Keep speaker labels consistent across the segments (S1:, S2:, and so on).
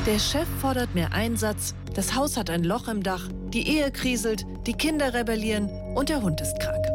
S1: Der Chef fordert mehr Einsatz, das Haus hat ein Loch im Dach, die Ehe kriselt, die Kinder rebellieren und der Hund ist krank.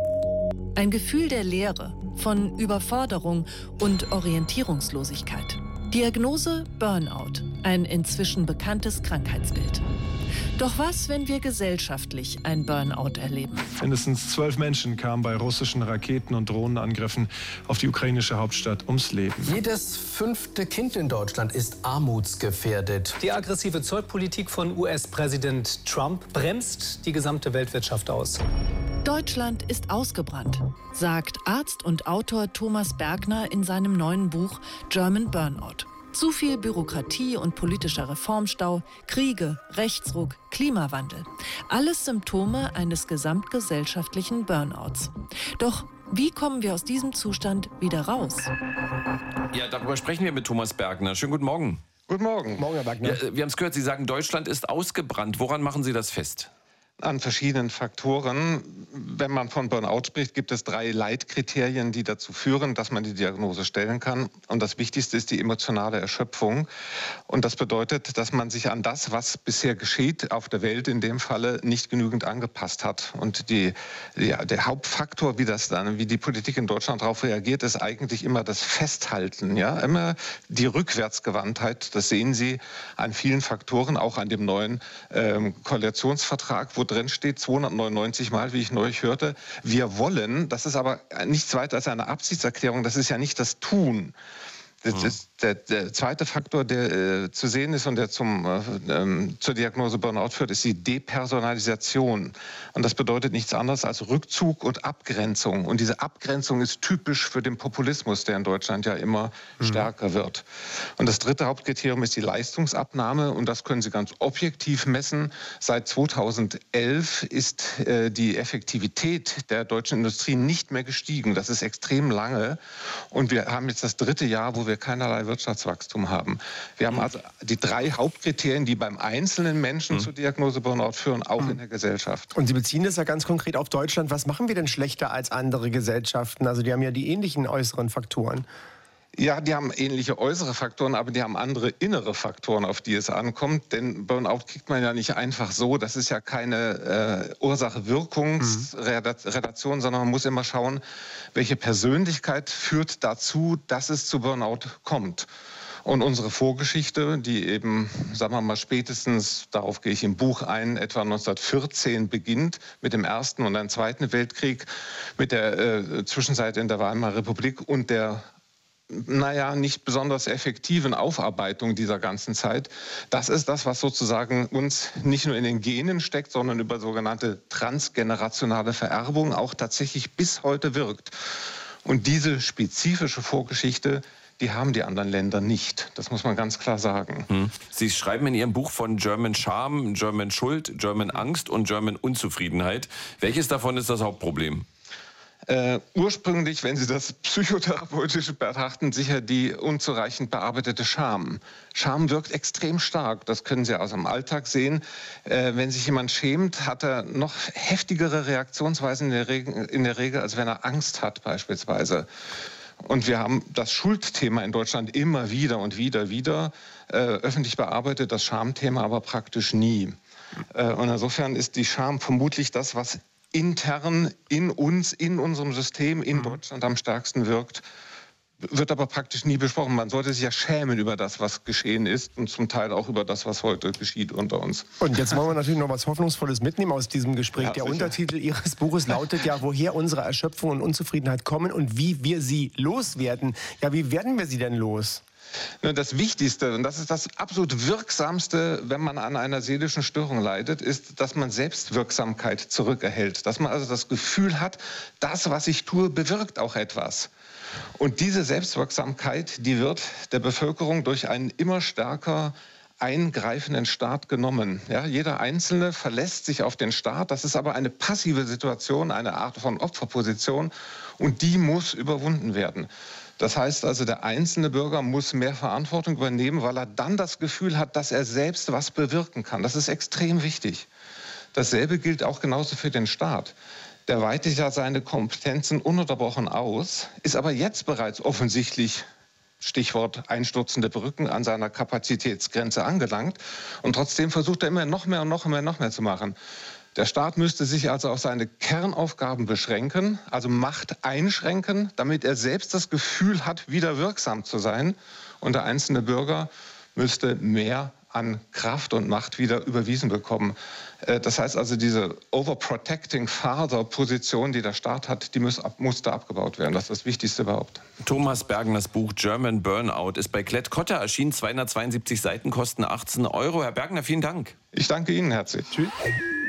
S1: Ein Gefühl der Leere, von Überforderung und Orientierungslosigkeit. Diagnose Burnout, ein inzwischen bekanntes Krankheitsbild. Doch was, wenn wir gesellschaftlich ein Burnout erleben?
S2: Mindestens 12 Menschen kamen bei russischen Raketen- und Drohnenangriffen auf die ukrainische Hauptstadt ums Leben.
S3: Jedes 5. Kind in Deutschland ist armutsgefährdet.
S4: Die aggressive Zollpolitik von US-Präsident Trump bremst die gesamte Weltwirtschaft aus.
S1: Deutschland ist ausgebrannt, sagt Arzt und Autor Thomas Bergner in seinem neuen Buch German Burnout. Zu viel Bürokratie und politischer Reformstau, Kriege, Rechtsruck, Klimawandel. Alles Symptome eines gesamtgesellschaftlichen Burnouts. Doch wie kommen wir aus diesem Zustand wieder raus?
S5: Ja, darüber sprechen wir mit Thomas Bergner. Schönen guten Morgen.
S6: Guten Morgen.
S3: Morgen, Herr Bergner.
S5: Ja, wir haben es gehört, Sie sagen, Deutschland ist ausgebrannt. Woran machen Sie das fest?
S6: An verschiedenen Faktoren. Wenn man von Burnout spricht, gibt es 3 Leitkriterien, die dazu führen, dass man die Diagnose stellen kann. Und das Wichtigste ist die emotionale Erschöpfung. Und das bedeutet, dass man sich an das, was bisher geschieht, auf der Welt in dem Falle nicht genügend angepasst hat. Und der Hauptfaktor, wie die Politik in Deutschland darauf reagiert, ist eigentlich immer das Festhalten. Ja? Immer die Rückwärtsgewandtheit. Das sehen Sie an vielen Faktoren, auch an dem neuen Koalitionsvertrag, wo drin steht, 299 Mal, wie ich neulich hörte, wir wollen, das ist aber nichts weiter als eine Absichtserklärung, das ist ja nicht das Tun. Das ist der zweite Faktor, der zu sehen ist und der zur Diagnose Burnout führt, ist die Depersonalisation. Und das bedeutet nichts anderes als Rückzug und Abgrenzung. Und diese Abgrenzung ist typisch für den Populismus, der in Deutschland ja immer stärker wird. Und das dritte Hauptkriterium ist die Leistungsabnahme. Und das können Sie ganz objektiv messen. Seit 2011 ist die Effektivität der deutschen Industrie nicht mehr gestiegen. Das ist extrem lange. Und wir haben jetzt das 3. Jahr, wo wir keinerlei Wirtschaftswachstum haben. Wir haben also die 3 Hauptkriterien, die beim einzelnen Menschen zur Diagnose Burnout führen, auch in der Gesellschaft.
S3: Und Sie beziehen das ja ganz konkret auf Deutschland. Was machen wir denn schlechter als andere Gesellschaften? Also die haben ja die ähnlichen äußeren Faktoren.
S6: Ja, die haben ähnliche äußere Faktoren, aber die haben andere innere Faktoren, auf die es ankommt. Denn Burnout kriegt man ja nicht einfach so. Das ist ja keine Ursache-Wirkungs-Relation, sondern man muss immer schauen, welche Persönlichkeit führt dazu, dass es zu Burnout kommt. Und unsere Vorgeschichte, die eben, sagen wir mal, spätestens, darauf gehe ich im Buch ein, etwa 1914 beginnt, mit dem Ersten und dem Zweiten Weltkrieg, mit der Zwischenzeit in der Weimarer Republik und der nicht besonders effektiven Aufarbeitung dieser ganzen Zeit. Das ist das, was sozusagen uns nicht nur in den Genen steckt, sondern über sogenannte transgenerationale Vererbung auch tatsächlich bis heute wirkt. Und diese spezifische Vorgeschichte, die haben die anderen Länder nicht. Das muss man ganz klar sagen.
S5: Sie schreiben in Ihrem Buch von German Scham, German Schuld, German Angst und German Unzufriedenheit. Welches davon ist das Hauptproblem?
S6: Ursprünglich, wenn Sie das psychotherapeutisch betrachten, sicher die unzureichend bearbeitete Scham. Scham wirkt extrem stark, das können Sie aus dem Alltag sehen. Wenn sich jemand schämt, hat er noch heftigere Reaktionsweisen in der Regel, als wenn er Angst hat beispielsweise. Und wir haben das Schuldthema in Deutschland immer wieder und wieder öffentlich bearbeitet, das Schamthema aber praktisch nie. Und insofern ist die Scham vermutlich das, was intern in uns, in unserem System, in Deutschland am stärksten wirkt, wird aber praktisch nie besprochen. Man sollte sich ja schämen über das, was geschehen ist und zum Teil auch über das, was heute geschieht unter uns.
S3: Und jetzt wollen wir natürlich noch was Hoffnungsvolles mitnehmen aus diesem Gespräch.
S6: Ja,
S3: der
S6: sicher.
S3: Untertitel Ihres Buches lautet ja, woher unsere Erschöpfung und Unzufriedenheit kommen und wie wir sie loswerden. Ja, wie werden wir sie denn los?
S6: Das Wichtigste, und das ist das absolut Wirksamste, wenn man an einer seelischen Störung leidet, ist, dass man Selbstwirksamkeit zurückerhält. Dass man also das Gefühl hat, das, was ich tue, bewirkt auch etwas. Und diese Selbstwirksamkeit, die wird der Bevölkerung durch einen immer stärker eingreifenden Staat genommen. Ja, jeder Einzelne verlässt sich auf den Staat. Das ist aber eine passive Situation, eine Art von Opferposition. Und die muss überwunden werden. Das heißt also, der einzelne Bürger muss mehr Verantwortung übernehmen, weil er dann das Gefühl hat, dass er selbst was bewirken kann. Das ist extrem wichtig. Dasselbe gilt auch genauso für den Staat. Der weitet ja seine Kompetenzen ununterbrochen aus, ist aber jetzt bereits offensichtlich Stichwort einstürzende Brücken, an seiner Kapazitätsgrenze angelangt. Und trotzdem versucht er immer noch mehr zu machen. Der Staat müsste sich also auf seine Kernaufgaben beschränken, also Macht einschränken, damit er selbst das Gefühl hat, wieder wirksam zu sein. Und der einzelne Bürger müsste mehr an Kraft und Macht wieder überwiesen bekommen. Das heißt also, diese overprotecting Father-Position, die der Staat hat, die musste abgebaut werden. Das ist das Wichtigste überhaupt.
S5: Thomas Bergners Buch German Burnout ist bei Klett-Cotta erschienen, 272 Seiten, kosten 18 €. Herr Bergner, vielen Dank.
S6: Ich danke Ihnen herzlich.
S3: Tschüss.